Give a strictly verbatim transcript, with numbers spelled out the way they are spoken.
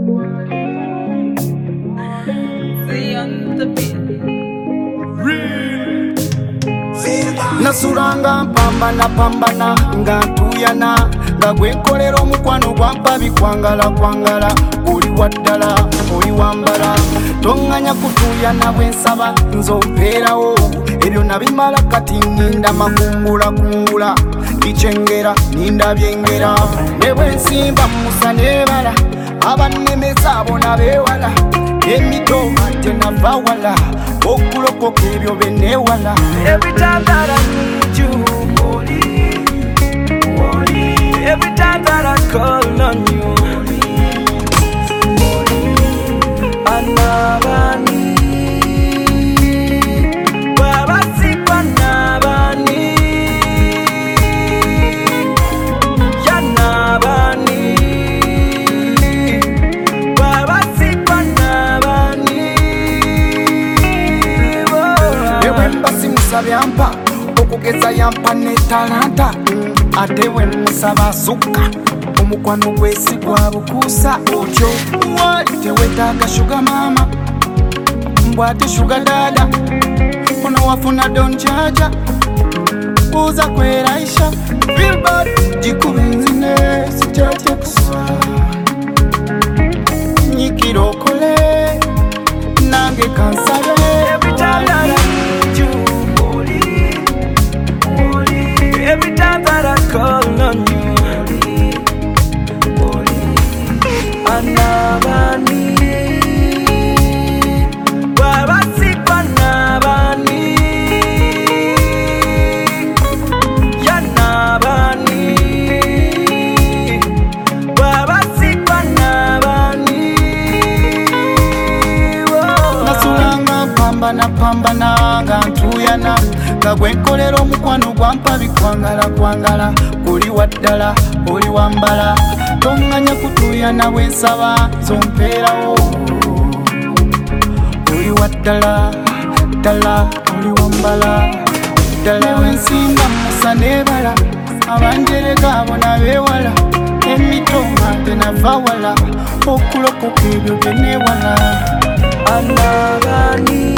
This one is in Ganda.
See on the beat. Nasuranga pambana pambana nga ntuyana nga gwenkolera omukwano gwampa bikwangala kwangala oli waddala oli wambala tonganya kutuyana bwensaba nzompeerawo ebyo nabimala kati ninda makungula kungula bikyengera ninda byengera ne bwensimba musa nebala abannemesa abo nabewala emito ate nava wala okulokoka ebyo benewala. Every time that I need you, Molly, Molly. Every time that I call on you, Molly, Molly. Anabani, Baba Sipa Nabani, Yanabani, Baba Sipa Nabani. Ewembasi musaba yampa okugeza yampa ne talanta ate we musaba sukka omukwano gwesigwa bukuusa otyo wali tewetaaga shuga maama mbwate shuga dada ono wafuna donjaja buuza kweraisha Billboard gikuba enzine sikyatya kuswa nyikira okole nange kansabe. Every time that I need you, Molly, Molly. Every time that I call on you, Molly, Molly. Anabani, Baba Sipa Nabani, Yanabani, Baba Sipa Nabani. Nasulanga pambana pambana nga ntuyana nga gwenkolera omukwano gwampa bikwangala kwangala kuli waddala oli wambala tonganya kutuyana bwensaba zompeerawo oli waddala ddala oli wambala ddala wensimba musa nebala abanjereka abo nabewala emito ate nava wala okulokoka ebyo byenewala. Anabani.